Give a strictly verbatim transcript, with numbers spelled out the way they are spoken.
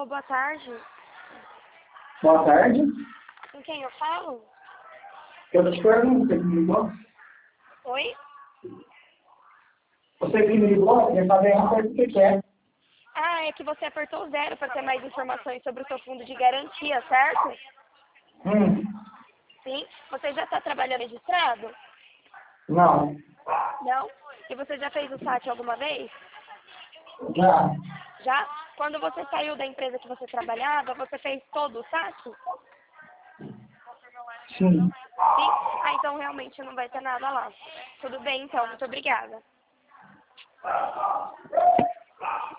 Alô, boa tarde. Boa tarde. Com quem eu falo? Eu te pergunto, você que me ligou? Oi? Você que me ligou, quer saber uma coisa que você quer. Ah, é que você apertou zero para ter mais informações sobre o seu fundo de garantia, certo? Hum, Sim. Você já está trabalhando registrado? não. Não? E você já fez o S A T alguma vez? Já. Já? Quando você saiu da empresa que você trabalhava, você fez todo o S A T? Sim. Sim? Ah, então realmente não vai ter nada lá. Tudo bem, então. Muito obrigada.